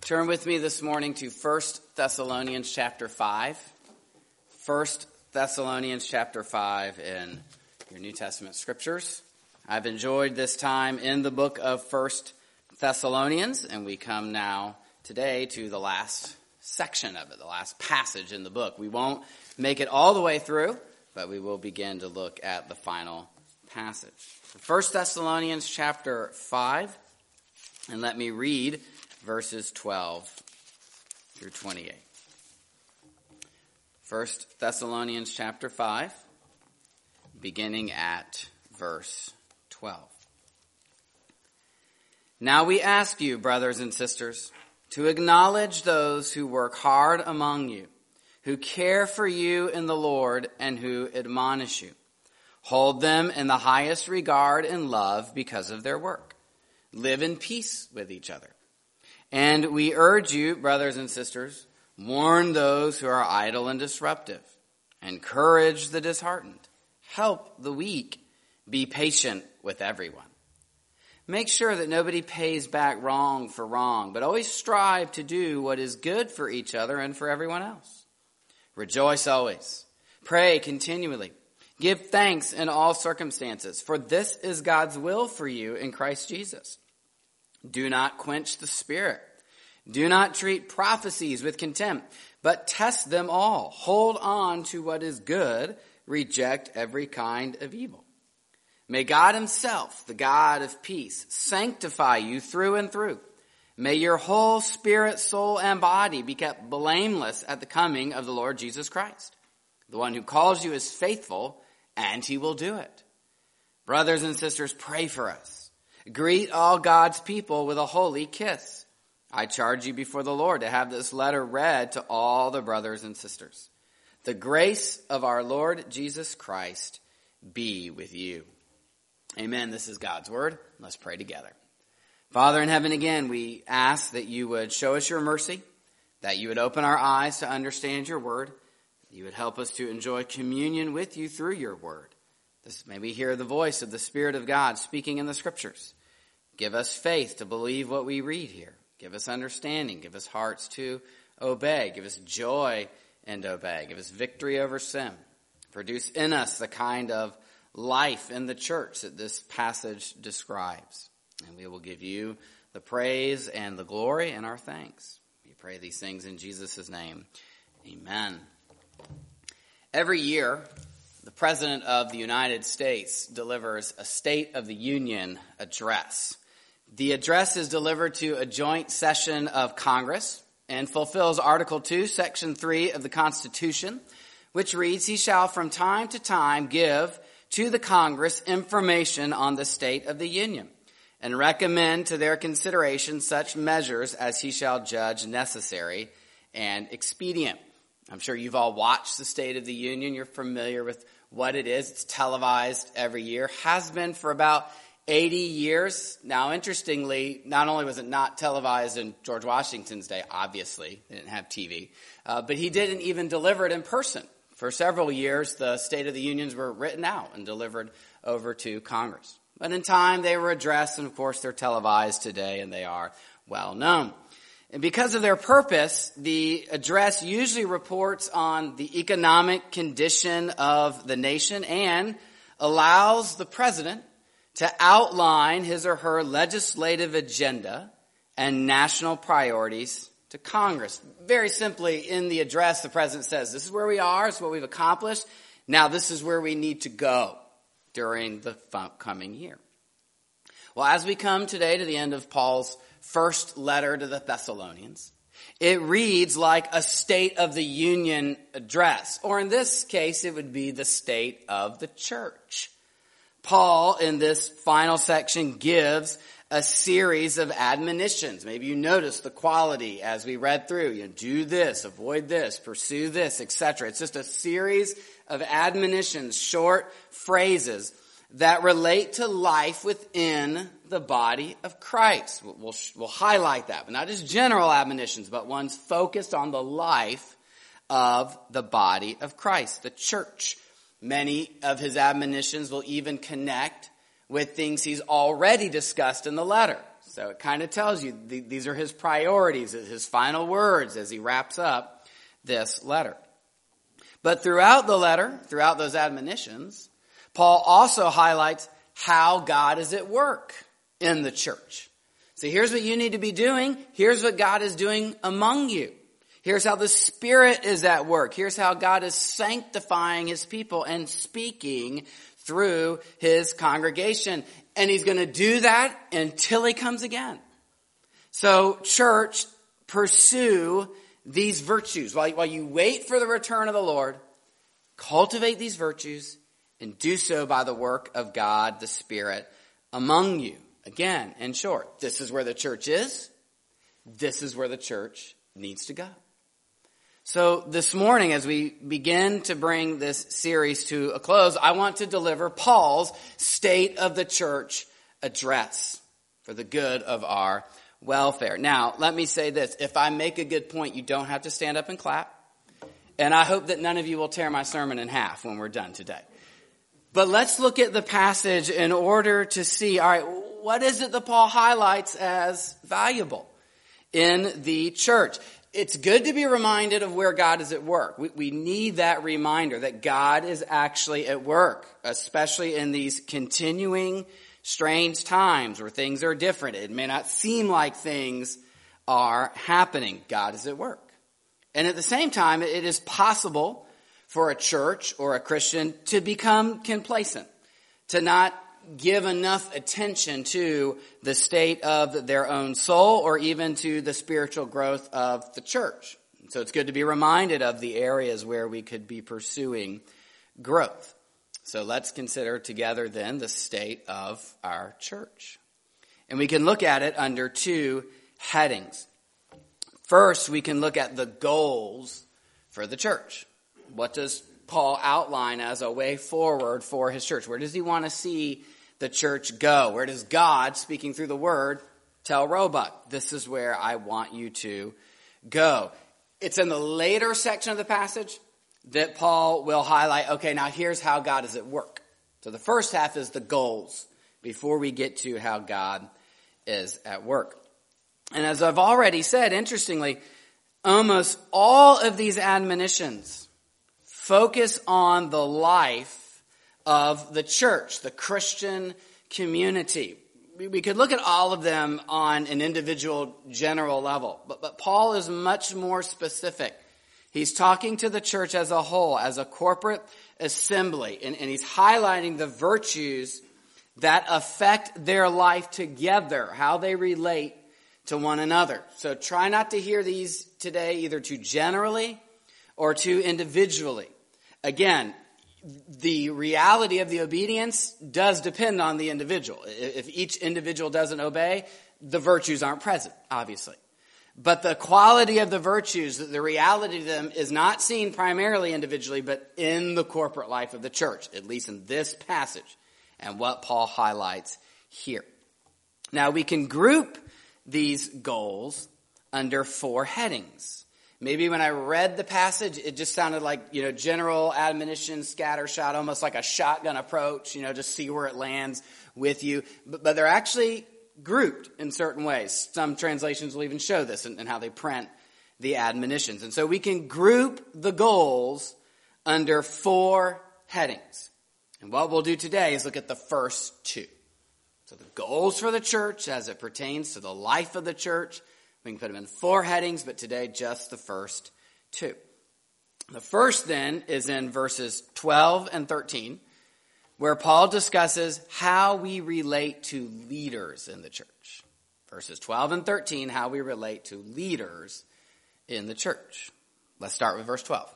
Turn with me this morning to 1 Thessalonians chapter 5. 1 Thessalonians chapter 5 in your New Testament scriptures. I've enjoyed this time in the book of 1 Thessalonians, and we come now today to the last section of it, the last passage in the book. We won't make it all the way through, but we will begin to look at the final passage. 1 Thessalonians chapter 5, and let me read verses 12 through 28. 1 Thessalonians chapter 5, beginning at verse 12. Now we ask you, brothers and sisters, to acknowledge those who work hard among you, who care for you in the Lord, and who admonish you. Hold them in the highest regard and love because of their work. Live in peace with each other. And we urge you, brothers and sisters, warn those who are idle and disruptive. Encourage the disheartened. Help the weak. Be patient with everyone. Make sure that nobody pays back wrong for wrong, but always strive to do what is good for each other and for everyone else. Rejoice always. Pray continually. Give thanks in all circumstances, for this is God's will for you in Christ Jesus. Do not quench the spirit. Do not treat prophecies with contempt, but test them all. Hold on to what is good. Reject every kind of evil. May God himself, the God of peace, sanctify you through and through. May your whole spirit, soul, and body be kept blameless at the coming of the Lord Jesus Christ. The one who calls you is faithful, and he will do it. Brothers and sisters, pray for us. Greet all God's people with a holy kiss. I charge you before the Lord to have this letter read to all the brothers and sisters. The grace of our Lord Jesus Christ be with you. Amen. This is God's word. Let's pray together. Father in heaven, again, we ask that you would show us your mercy, that you would open our eyes to understand your word, that you would help us to enjoy communion with you through your word. May we hear the voice of the Spirit of God speaking in the scriptures. Give us faith to believe what we read here. Give us understanding. Give us hearts to obey. Give us joy and obey. Give us victory over sin. Produce in us the kind of life in the church that this passage describes. And we will give you the praise and the glory and our thanks. We pray these things in Jesus' name. Amen. Every year, the President of the United States delivers a State of the Union address. The address is delivered to a joint session of Congress and fulfills Article 2, Section 3 of the Constitution, which reads, "He shall from time to time give to the Congress information on the state of the Union and recommend to their consideration such measures as he shall judge necessary and expedient." I'm sure you've all watched the State of the Union. You're familiar with what it is. It's televised every year, has been for about 80 years. Now, interestingly, not only was it not televised in George Washington's day, obviously, they didn't have TV, but he didn't even deliver it in person. For several years, the State of the Unions were written out and delivered over to Congress. But in time, they were addressed, and of course, they're televised today, and they are well known. And because of their purpose, the address usually reports on the economic condition of the nation and allows the president to outline his or her legislative agenda and national priorities to Congress. Very simply, in the address, the president says, this is where we are, this is what we've accomplished. Now this is where we need to go during the coming year. Well, as we come today to the end of Paul's first letter to the Thessalonians, it reads like a State of the Union address, or in this case, it would be the state of the church. Paul, in this final section, gives a series of admonitions. Maybe you noticed the quality as we read through. Do this, avoid this, pursue this, etc. It's just a series of admonitions, short phrases that relate to life within the body of Christ. We'll highlight that, but not just general admonitions, but ones focused on the life of the body of Christ, the church. Many of his admonitions will even connect with things he's already discussed in the letter. So it kind of tells you these are his priorities, his final words as he wraps up this letter. But throughout the letter, throughout those admonitions, Paul also highlights how God is at work in the church. So here's what you need to be doing. Here's what God is doing among you. Here's how the Spirit is at work. Here's how God is sanctifying his people and speaking through his congregation. And he's going to do that until he comes again. So church, pursue these virtues. While you wait for the return of the Lord, cultivate these virtues and do so by the work of God, the Spirit, among you. Again, in short, this is where the church is. This is where the church needs to go. So this morning, as we begin to bring this series to a close, I want to deliver Paul's State of the Church address for the good of our welfare. Now, let me say this. If I make a good point, you don't have to stand up and clap. And I hope that none of you will tear my sermon in half when we're done today. But let's look at the passage in order to see, all right, what is it that Paul highlights as valuable in the church? It's good to be reminded of where God is at work. We need that reminder that God is actually at work, especially in these continuing strange times where things are different. It may not seem like things are happening. God is at work. And at the same time, it is possible for a church or a Christian to become complacent, to not give enough attention to the state of their own soul or even to the spiritual growth of the church. So it's good to be reminded of the areas where we could be pursuing growth. So let's consider together then the state of our church. And we can look at it under two headings. First, we can look at the goals for the church. What does Paul outline as a way forward for his church? Where does he want to see the church go? Where does God, speaking through the word, tell Roebuck, this is where I want you to go? It's in the later section of the passage that Paul will highlight, okay, now here's how God is at work. So the first half is the goals before we get to how God is at work. And as I've already said, interestingly, almost all of these admonitions focus on the life of the church, the Christian community. We could look at all of them on an individual general level, but Paul is much more specific. He's talking to the church as a whole, as a corporate assembly, and he's highlighting the virtues that affect their life together, how they relate to one another. So try not to hear these today either too generally or too individually. Again, the reality of the obedience does depend on the individual. If each individual doesn't obey, the virtues aren't present, obviously. But the quality of the virtues, the reality of them is not seen primarily individually, but in the corporate life of the church, at least in this passage and what Paul highlights here. Now, we can group these goals under four headings. Maybe when I read the passage, it just sounded like, general admonition, scattershot, almost like a shotgun approach, just see where it lands with you. But they're actually grouped in certain ways. Some translations will even show this in how they print the admonitions. And so we can group the goals under four headings. And what we'll do today is look at the first two. So the goals for the church as it pertains to the life of the church. We can put them in four headings, but today just the first two. The first then is in verses 12 and 13, where Paul discusses how we relate to leaders in the church. Verses 12 and 13, how we relate to leaders in the church. Let's start with verse 12.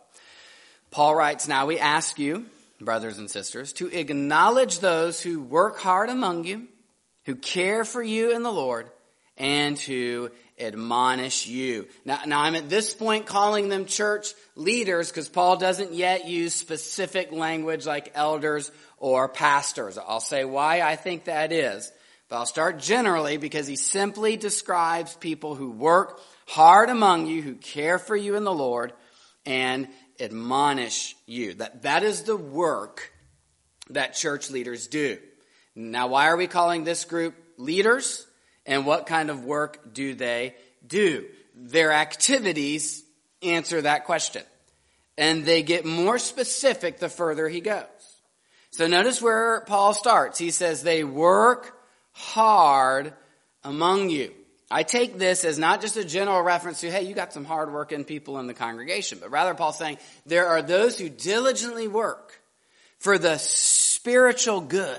Paul writes, "Now we ask you, brothers and sisters, to acknowledge those who work hard among you, who care for you in the Lord, and who admonish you." Now I'm at this point calling them church leaders because Paul doesn't yet use specific language like elders or pastors. I'll say why I think that is, but I'll start generally because he simply describes people who work hard among you, who care for you in the Lord, and admonish you. That is the work that church leaders do. Now, why are we calling this group leaders? And what kind of work do they do? Their activities answer that question. And they get more specific the further he goes. So notice where Paul starts. He says they work hard among you. I take this as not just a general reference to, hey, you got some hard-working people in the congregation, but rather Paul's saying there are those who diligently work for the spiritual good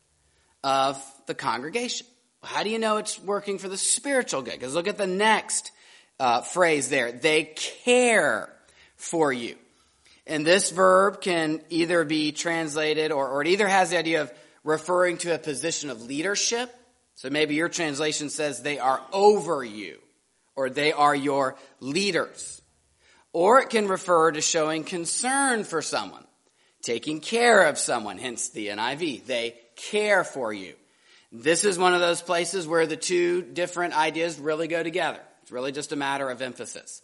of the congregation. How do you know it's working for the spiritual good? Because look at the next phrase there. They care for you. And this verb can either be translated or it either has the idea of referring to a position of leadership. So maybe your translation says they are over you or they are your leaders. Or it can refer to showing concern for someone, taking care of someone, hence the NIV. They care for you. This is one of those places where the two different ideas really go together. It's really just a matter of emphasis.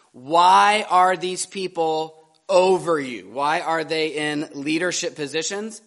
Why are these people over you? Why are they in leadership positions?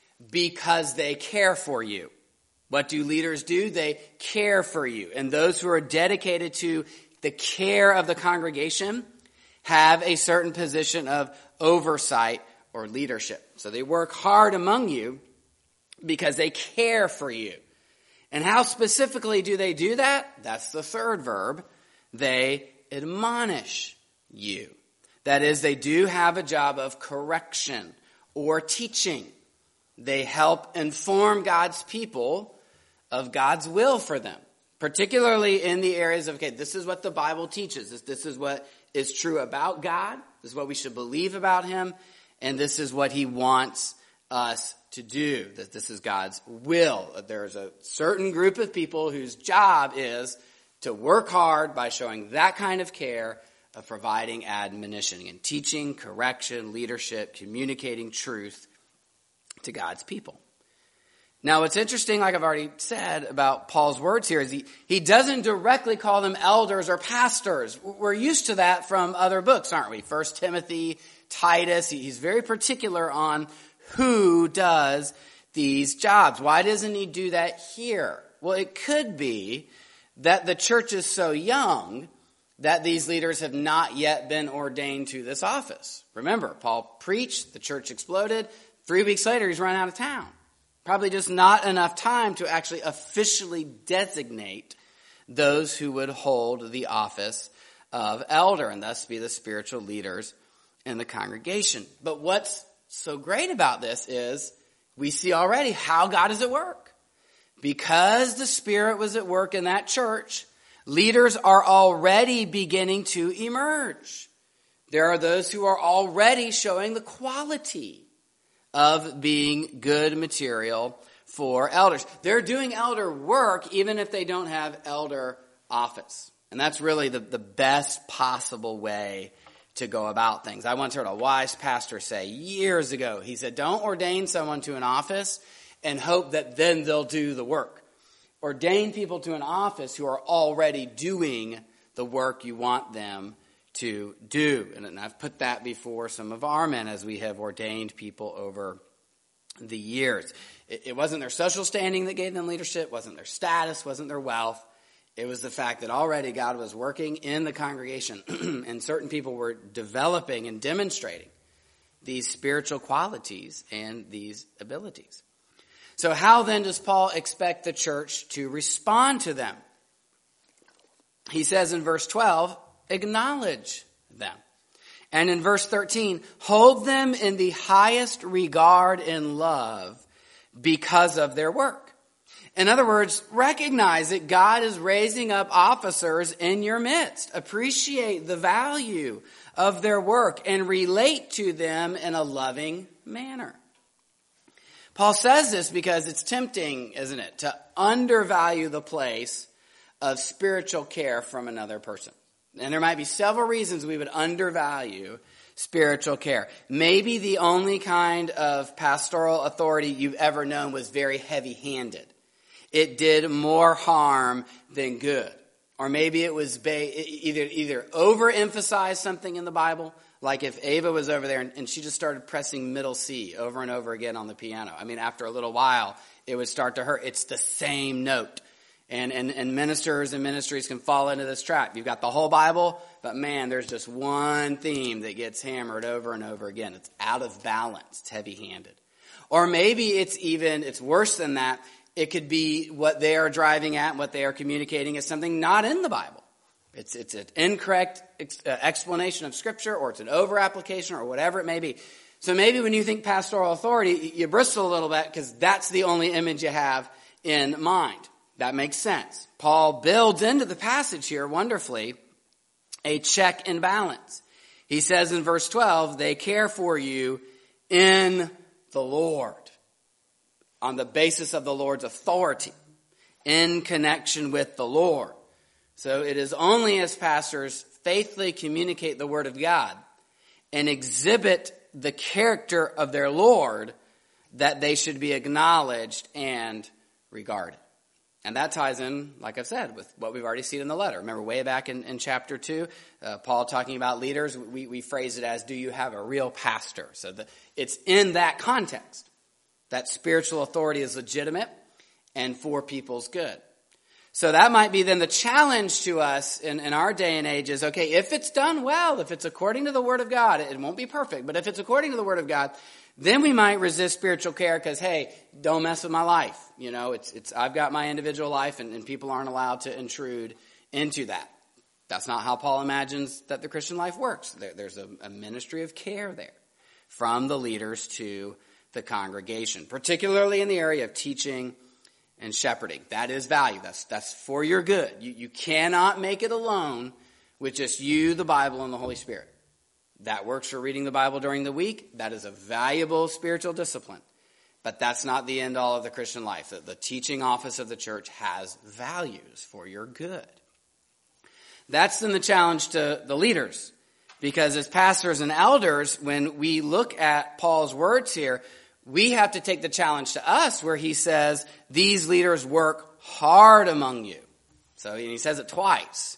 Because they care for you. What do leaders do? They care for you. And those who are dedicated to the care of the congregation have a certain position of oversight or leadership. So they work hard among you because they care for you. And how specifically do they do that? That's the third verb. They admonish you. That is, they do have a job of correction or teaching. They help inform God's people of God's will for them, particularly in the areas of, okay, this is what the Bible teaches. This is what is true about God. This is what we should believe about him. And this is what he wants us to do. That this is God's will. There's a certain group of people whose job is to work hard by showing that kind of care, of providing admonition and teaching, correction, leadership, communicating truth to God's people. Now, what's interesting, like I've already said about Paul's words here, is he doesn't directly call them elders or pastors. We're used to that from other books, aren't we? 1 Timothy, Titus. He's very particular on who does these jobs. Why doesn't he do that here? Well, it could be that the church is so young that these leaders have not yet been ordained to this office. Remember, Paul preached, the church exploded. 3 weeks later, he's run out of town. Probably just not enough time to actually officially designate those who would hold the office of elder and thus be the spiritual leaders in the congregation. But what's so great about this is we see already how God is at work. Because the Spirit was at work in that church, leaders are already beginning to emerge. There are those who are already showing the quality of being good material for elders. They're doing elder work even if they don't have elder office. And that's really the best possible way to go about things. I once heard a wise pastor say years ago, he said, don't ordain someone to an office and hope that then they'll do the work. Ordain people to an office who are already doing the work you want them to do. And I've put that before some of our men as we have ordained people over the years. It wasn't their social standing that gave them leadership, wasn't their status, wasn't their wealth. It was the fact that already God was working in the congregation and certain people were developing and demonstrating these spiritual qualities and these abilities. So how then does Paul expect the church to respond to them? He says in verse 12, acknowledge them. And in verse 13, hold them in the highest regard and love because of their work. In other words, recognize that God is raising up officers in your midst. Appreciate the value of their work and relate to them in a loving manner. Paul says this because it's tempting, isn't it, to undervalue the place of spiritual care from another person. And there might be several reasons we would undervalue spiritual care. Maybe the only kind of pastoral authority you've ever known was very heavy-handed. It did more harm than good. Or maybe it was either overemphasized something in the Bible, like if Ava was over there and she just started pressing middle C over and over again on the piano. I mean, after a little while, it would start to hurt. It's the same note. And ministers and ministries can fall into this trap. You've got the whole Bible, but man, there's just one theme that gets hammered over and over again. It's out of balance. It's heavy-handed. Or maybe it's worse than that. It could be what they are driving at and what they are communicating is something not in the Bible. It's an incorrect explanation of Scripture, or it's an over-application, or whatever it may be. So maybe when you think pastoral authority, you bristle a little bit because that's the only image you have in mind. That makes sense. Paul builds into the passage here wonderfully a check and balance. He says in verse 12, they care for you in the Lord, on the basis of the Lord's authority, in connection with the Lord. So it is only as pastors faithfully communicate the Word of God and exhibit the character of their Lord that they should be acknowledged and regarded. And that ties in, like I've said, with what we've already seen in the letter. Remember way back in chapter 2, Paul talking about leaders, we phrase it as, do you have a real pastor? So it's in that context that spiritual authority is legitimate and for people's good. So that might be then the challenge to us in our day and age is, okay, if it's done well, if it's according to the Word of God, it won't be perfect, but if it's according to the Word of God, then we might resist spiritual care because, hey, don't mess with my life. You know, I've got my individual life and people aren't allowed to intrude into that. That's not how Paul imagines that the Christian life works. There's a ministry of care there from the leaders to the congregation, particularly in the area of teaching and shepherding. That is value. That's for your good. You cannot make it alone with just you, the Bible, and the Holy Spirit. That works for reading the Bible during the week. That is a valuable spiritual discipline. But that's not the end all of the Christian life. The teaching office of the church has values for your good. That's then the challenge to the leaders. Because as pastors and elders, when we look at Paul's words here, we have to take the challenge to us where he says, these leaders work hard among you. So he says it twice.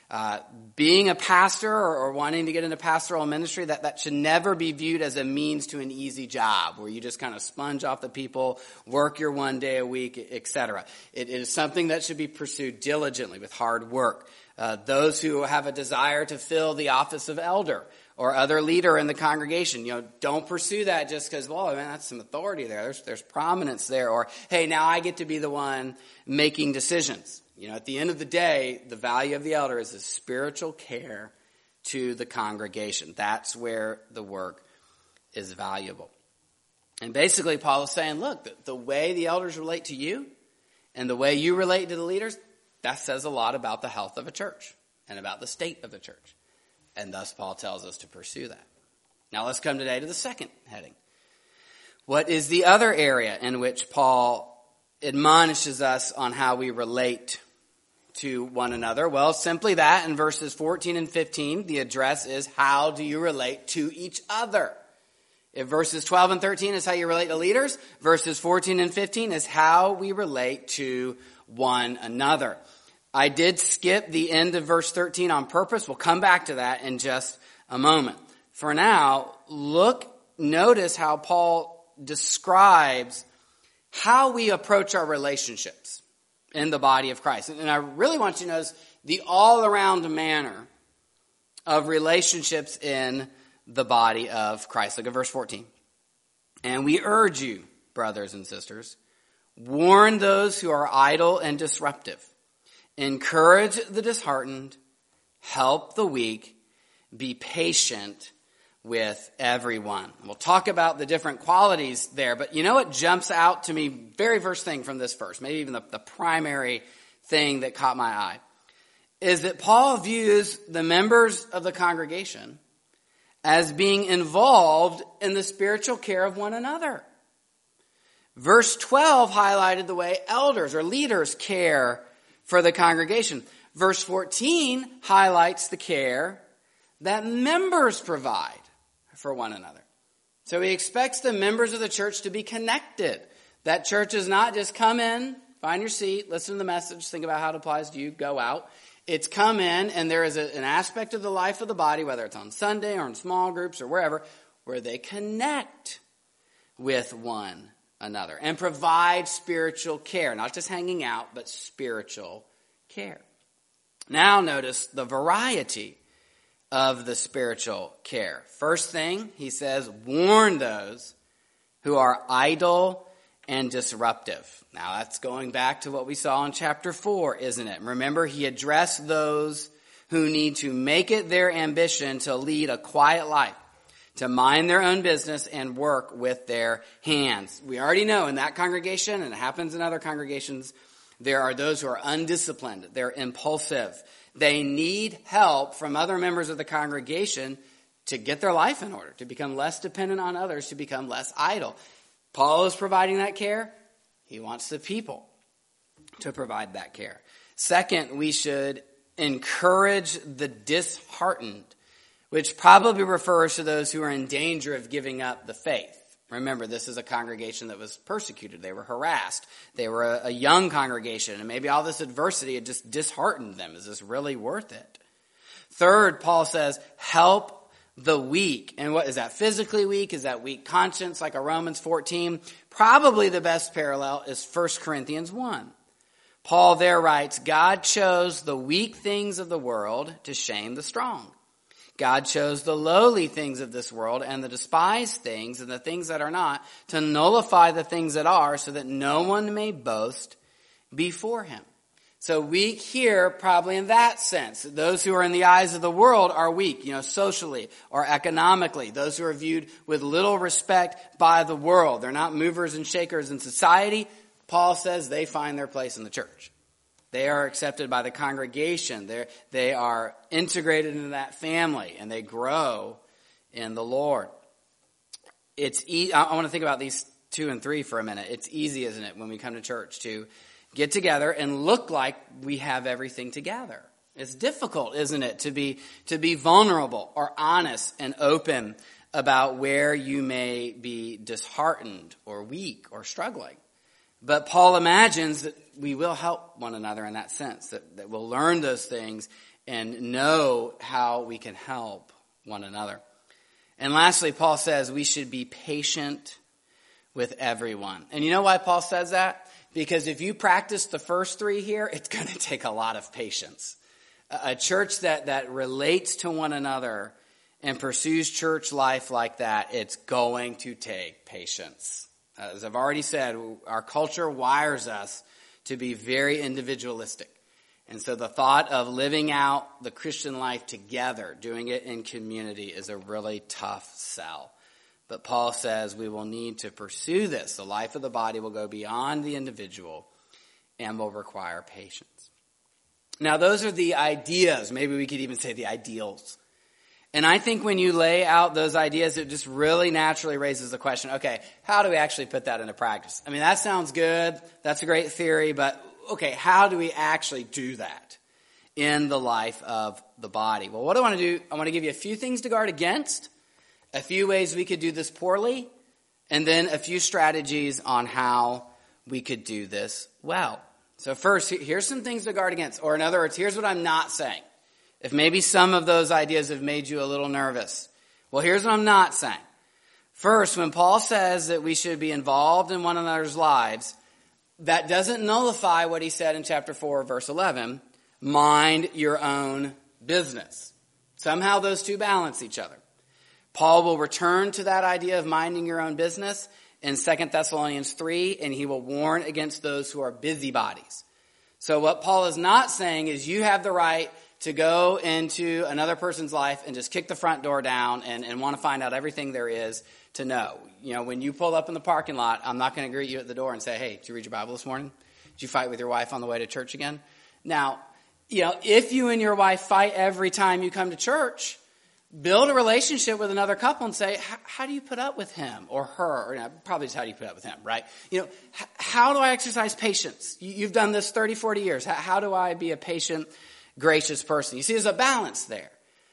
Being a pastor or wanting to get into pastoral ministry, that should never be viewed as a means to an easy job where you just kind of sponge off the people, work your one day a week, etc. It is something that should be pursued diligently with hard work. Those who have a desire to fill the office of elder or other leader in the congregation, don't pursue that just because, well, man, that's some authority there. There's prominence there. Or, hey, now I get to be the one making decisions. At the end of the day, the value of the elder is the spiritual care to the congregation. That's where the work is valuable. And basically, Paul is saying, look, the way the elders relate to you and the way you relate to the leaders, that says a lot about the health of a church and about the state of the church. And thus, Paul tells us to pursue that. Now, let's come today to the second heading. What is the other area in which Paul admonishes us on how we relate to one another? Well, simply that in verses 14 and 15, the address is how do you relate to each other? If verses 12 and 13 is how you relate to leaders, verses 14 and 15 is how we relate to one another. I did skip the end of verse 13 on purpose. We'll come back to that in just a moment. For now, notice how Paul describes how we approach our relationships in the body of Christ. And I really want you to notice the all-around manner of relationships in the body of Christ. Look at verse 14. And we urge you, brothers and sisters, warn those who are idle and disruptive. Encourage the disheartened. Help the weak. Be patient with everyone. We'll talk about the different qualities there, but you know what jumps out to me very first thing from this verse, maybe even the primary thing that caught my eye, is that Paul views the members of the congregation as being involved in the spiritual care of one another. Verse 12 highlighted the way elders or leaders care for the congregation. Verse 14 highlights the care that members provide for one another. So he expects the members of the church to be connected. That church is not just come in, find your seat, listen to the message, think about how it applies to you, go out. It's come in and there is an aspect of the life of the body, whether it's on Sunday or in small groups or wherever, where they connect with one another and provide spiritual care, not just hanging out, but spiritual care. Now notice the variety of the spiritual care. First thing, he says, warn those who are idle and disruptive. Now that's going back to what we saw in chapter 4, isn't it? Remember, he addressed those who need to make it their ambition to lead a quiet life, to mind their own business and work with their hands. We already know in that congregation, and it happens in other congregations, there are those who are undisciplined. They're impulsive. They need help from other members of the congregation to get their life in order, to become less dependent on others, to become less idle. Paul is providing that care. He wants the people to provide that care. Second, we should encourage the disheartened, which probably refers to those who are in danger of giving up the faith. Remember, this is a congregation that was persecuted. They were harassed. They were a young congregation, and maybe all this adversity had just disheartened them. Is this really worth it? Third, Paul says, help the weak. And what is that? Physically weak? Is that weak conscience like a Romans 14? Probably the best parallel is 1 Corinthians 1. Paul there writes, God chose the weak things of the world to shame the strong. God chose the lowly things of this world and the despised things and the things that are not to nullify the things that are, so that no one may boast before him. So weak here, probably in that sense. Those who are in the eyes of the world are weak, socially or economically. Those who are viewed with little respect by the world. They're not movers and shakers in society. Paul says they find their place in the church. They are accepted by the congregation. They are integrated into that family, and they grow in the Lord. I want to think about these 2 and 3 for a minute. It's easy, isn't it, when we come to church to get together and look like we have everything together. It's difficult, isn't it, to be vulnerable or honest and open about where you may be disheartened or weak or struggling. But Paul imagines that we will help one another in that sense, that we'll learn those things and know how we can help one another. And lastly, Paul says we should be patient with everyone. And you know why Paul says that? Because if you practice the first 3 here, it's going to take a lot of patience. A church that relates to one another and pursues church life like that, it's going to take patience. As I've already said, our culture wires us to be very individualistic. And so the thought of living out the Christian life together, doing it in community, is a really tough sell. But Paul says we will need to pursue this. The life of the body will go beyond the individual and will require patience. Now, those are the ideas. Maybe we could even say the ideals. And I think when you lay out those ideas, it just really naturally raises the question, okay, how do we actually put that into practice? I mean, that sounds good. That's a great theory, but okay, how do we actually do that in the life of the body? Well, what I want to do, I want to give you a few things to guard against, a few ways we could do this poorly, and then a few strategies on how we could do this well. So first, here's some things to guard against. Or in other words, here's what I'm not saying. If maybe some of those ideas have made you a little nervous. Well, here's what I'm not saying. First, when Paul says that we should be involved in one another's lives, that doesn't nullify what he said in chapter 4, verse 11, mind your own business. Somehow those two balance each other. Paul will return to that idea of minding your own business in 2 Thessalonians 3, and he will warn against those who are busybodies. So what Paul is not saying is you have the right to go into another person's life and just kick the front door down and want to find out everything there is to know. When you pull up in the parking lot, I'm not going to greet you at the door and say, hey, did you read your Bible this morning? Did you fight with your wife on the way to church again? Now, if you and your wife fight every time you come to church, build a relationship with another couple and say, how do you put up with him or her? Or probably just how do you put up with him, right? How do I exercise patience? You've done this 30, 40 years. How do I be a patient, gracious person? You see, there's a balance there.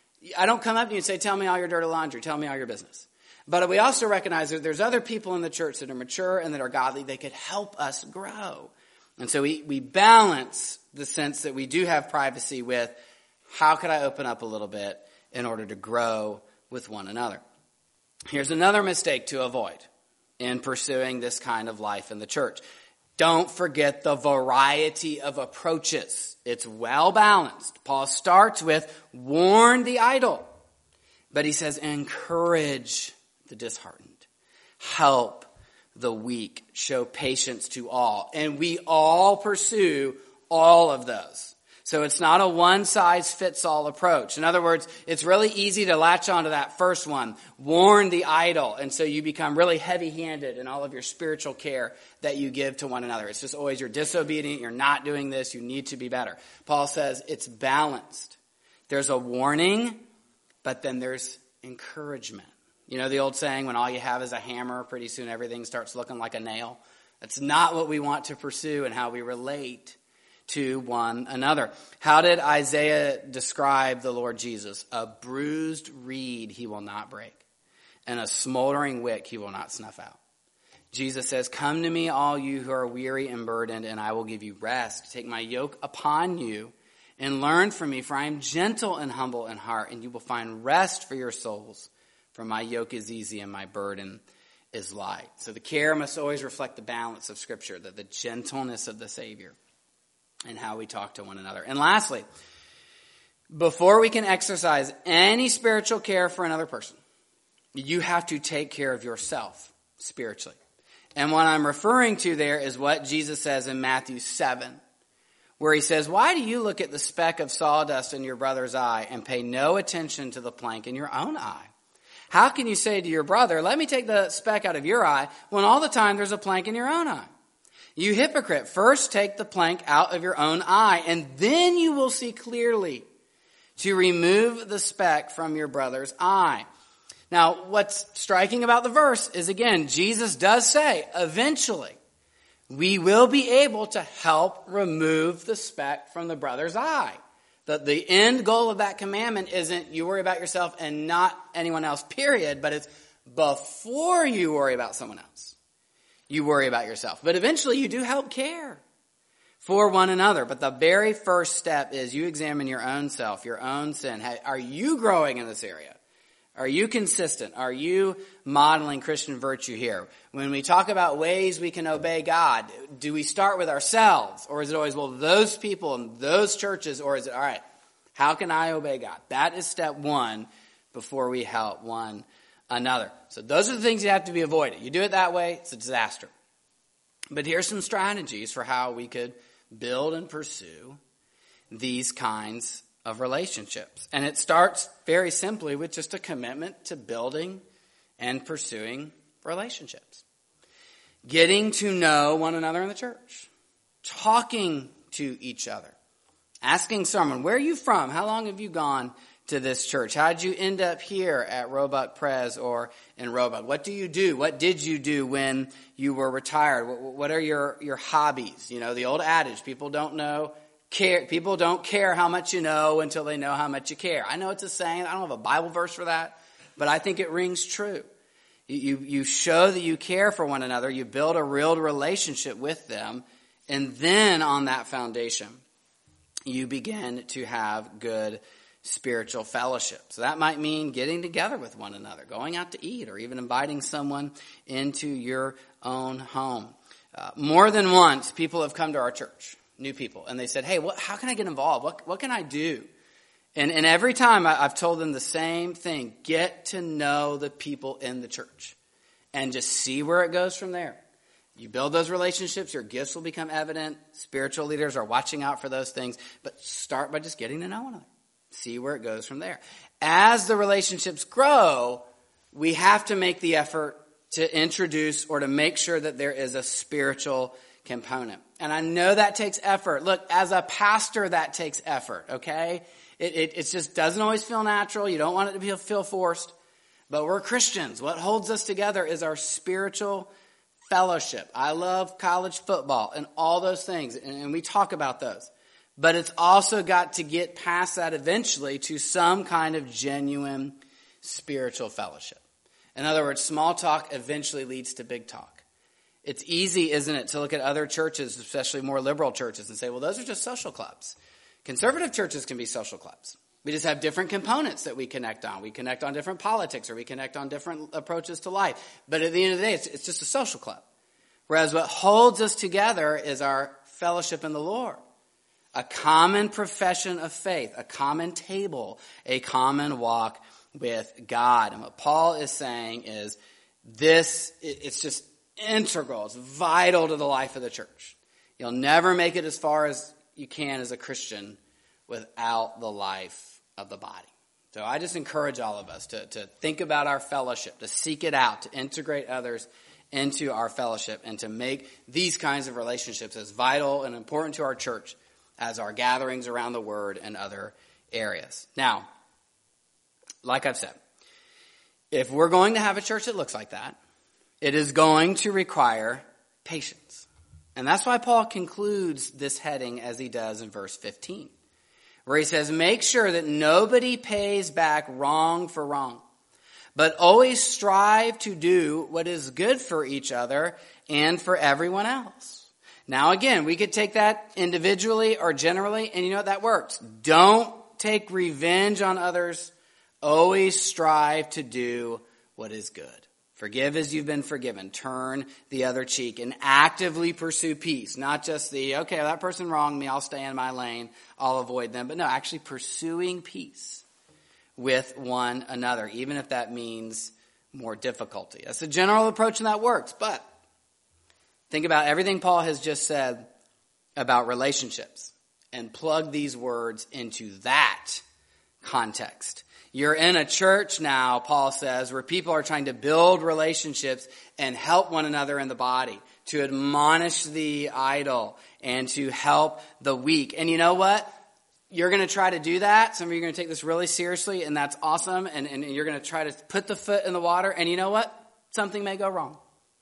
I don't come up to you and say, tell me all your dirty laundry. Tell me all your business. But we also recognize that there's other people in the church that are mature and that are godly. They could help us grow. And so we balance the sense that we do have privacy with how could I open up a little bit in order to grow with one another. Here's another mistake to avoid in pursuing this kind of life in the church. Don't forget the variety of approaches. It's well balanced. Paul starts with warn the idle, but he says encourage the disheartened, help the weak, show patience to all. And we all pursue all of those. So it's not a one-size-fits-all approach. In other words, it's really easy to latch onto that first one, warn the idle, and so you become really heavy-handed in all of your spiritual care that you give to one another. It's just always you're disobedient, you're not doing this, you need to be better. Paul says it's balanced. There's a warning, but then there's encouragement. You know the old saying, when all you have is a hammer, pretty soon everything starts looking like a nail? That's not what we want to pursue and how we relate to one another. How did Isaiah describe the Lord Jesus? A bruised reed he will not break, and a smoldering wick he will not snuff out. Jesus says, come to me, all you who are weary and burdened, and I will give you rest. Take my yoke upon you and learn from me, for I am gentle and humble in heart, and you will find rest for your souls. For my yoke is easy and my burden is light. So the care must always reflect the balance of Scripture, the gentleness of the Savior, and how we talk to one another. And lastly, before we can exercise any spiritual care for another person, you have to take care of yourself spiritually. And what I'm referring to there is what Jesus says in Matthew 7, where he says, why do you look at the speck of sawdust in your brother's eye and pay no attention to the plank in your own eye? How can you say to your brother, let me take the speck out of your eye, when all the time there's a plank in your own eye? You hypocrite, first take the plank out of your own eye, and then you will see clearly to remove the speck from your brother's eye. Now, what's striking about the verse is, again, Jesus does say, eventually, we will be able to help remove the speck from the brother's eye. The end goal of that commandment isn't you worry about yourself and not anyone else, period, but it's before you worry about someone else, you worry about yourself. But eventually you do help care for one another. But the very first step is you examine your own self, your own sin. Are you growing in this area? Are you consistent? Are you modeling Christian virtue here? When we talk about ways we can obey God, do we start with ourselves? Or is it always, well, those people and those churches? Or is it, all right, how can I obey God? That is step one before we help one another. So those are the things you have to be avoided. You do it that way, it's a disaster. But here's some strategies for how we could build and pursue these kinds of relationships. And it starts very simply with just a commitment to building and pursuing relationships. Getting to know one another in the church. Talking to each other. Asking someone, where are you from? How long have you gone to this church? How did you end up here at Roebuck Pres or in Roebuck? What do you do? What did you do when you were retired? What are your hobbies? You know, the old adage, people don't care how much you know until they know how much you care. I know it's a saying. I don't have a Bible verse for that, but I think it rings true. You show that you care for one another. You build a real relationship with them. And then on that foundation, you begin to have good spiritual fellowship. So that might mean getting together with one another, going out to eat, or even inviting someone into your own home. More than once, people have come to our church, new people, and they said, hey, how can I get involved? What can I do? And every time I've told them the same thing, get to know the people in the church and just see where it goes from there. You build those relationships, your gifts will become evident. Spiritual leaders are watching out for those things, but start by just getting to know one another. See where it goes from there. As the relationships grow, we have to make the effort to introduce or to make sure that there is a spiritual component. And I know that takes effort. Look, as a pastor, that takes effort, okay? It just doesn't always feel natural. You don't want it to feel forced. But we're Christians. What holds us together is our spiritual fellowship. I love college football and all those things, and we talk about those. But it's also got to get past that eventually to some kind of genuine spiritual fellowship. In other words, small talk eventually leads to big talk. It's easy, isn't it, to look at other churches, especially more liberal churches, and say, well, those are just social clubs. Conservative churches can be social clubs. We just have different components that we connect on. We connect on different politics, or we connect on different approaches to life. But at the end of the day, it's just a social club. Whereas what holds us together is our fellowship in the Lord. A common profession of faith, a common table, a common walk with God. And what Paul is saying is it's just integral. It's vital to the life of the church. You'll never make it as far as you can as a Christian without the life of the body. So I just encourage all of us to think about our fellowship, to seek it out, to integrate others into our fellowship, and to make these kinds of relationships as vital and important to our church as our gatherings around the Word and other areas. Now, like I've said, if we're going to have a church that looks like that, it is going to require patience. And that's why Paul concludes this heading as he does in verse 15. Where he says, make sure that nobody pays back wrong for wrong, but always strive to do what is good for each other and for everyone else. Now again, we could take that individually or generally, and you know what, that works. Don't take revenge on others. Always strive to do what is good. Forgive as you've been forgiven. Turn the other cheek and actively pursue peace. Not just okay, well, that person wronged me, I'll stay in my lane, I'll avoid them. But no, actually pursuing peace with one another, even if that means more difficulty. That's the general approach, and that works. But think about everything Paul has just said about relationships and plug these words into that context. You're in a church now, Paul says, where people are trying to build relationships and help one another in the body, to admonish the idle and to help the weak. And you know what? You're going to try to do that. Some of you are going to take this really seriously, and that's awesome. And you're going to try to put the foot in the water. And you know what? Something may go wrong.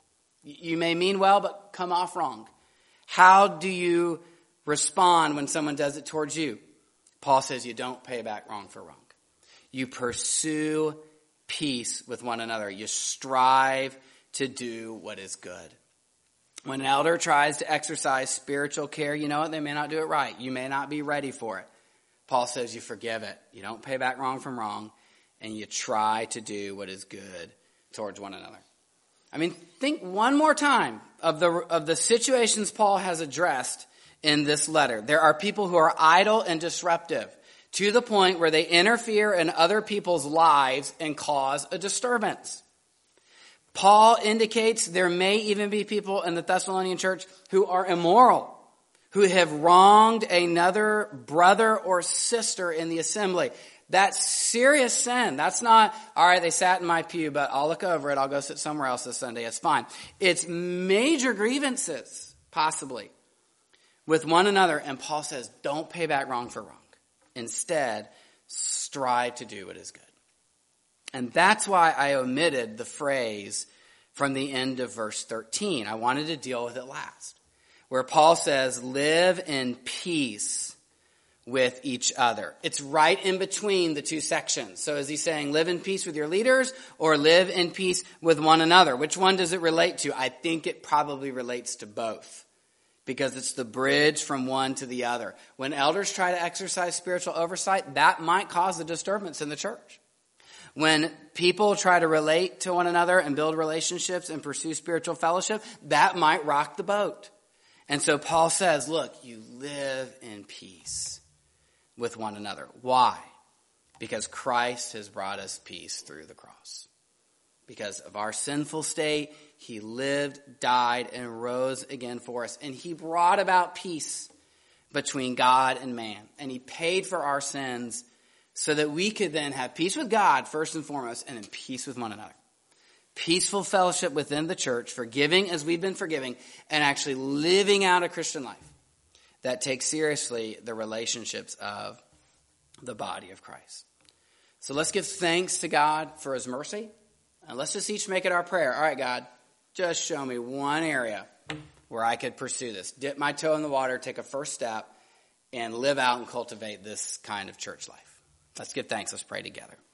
You may mean well, but come off wrong. How do you respond when someone does it towards you? Paul says you don't pay back wrong for wrong. You pursue peace with one another. You strive to do what is good. When an elder tries to exercise spiritual care, you know what? They may not do it right. You may not be ready for it. Paul says you forgive it. You don't pay back wrong from wrong, and you try to do what is good towards one another. I mean, think one more time of the situations Paul has addressed in this letter. There are people who are idle and disruptive, to the point where they interfere in other people's lives and cause a disturbance. Paul indicates there may even be people in the Thessalonian church who are immoral, who have wronged another brother or sister in the assembly. That's serious sin. That's not, all right, they sat in my pew, but I'll look over it. I'll go sit somewhere else this Sunday. It's fine. It's major grievances, possibly, with one another. And Paul says, don't pay back wrong for wrong. Instead, strive to do what is good. And that's why I omitted the phrase from the end of verse 13. I wanted to deal with it last, where Paul says, live in peace with each other. It's right in between the two sections. So is he saying live in peace with your leaders or live in peace with one another? Which one does it relate to? I think it probably relates to both, because it's the bridge from one to the other. When elders try to exercise spiritual oversight, that might cause a disturbance in the church. When people try to relate to one another and build relationships and pursue spiritual fellowship, that might rock the boat. And so Paul says, look, you live in peace with one another. Why? Because Christ has brought us peace through the cross. Because of our sinful state, he lived, died, and rose again for us. And he brought about peace between God and man. And he paid for our sins so that we could then have peace with God, first and foremost, and in peace with one another. Peaceful fellowship within the church, forgiving as we've been forgiving, and actually living out a Christian life that takes seriously the relationships of the body of Christ. So let's give thanks to God for his mercy. And let's just each make it our prayer. All right, God, just show me one area where I could pursue this. Dip my toe in the water, take a first step, and live out and cultivate this kind of church life. Let's give thanks. Let's pray together.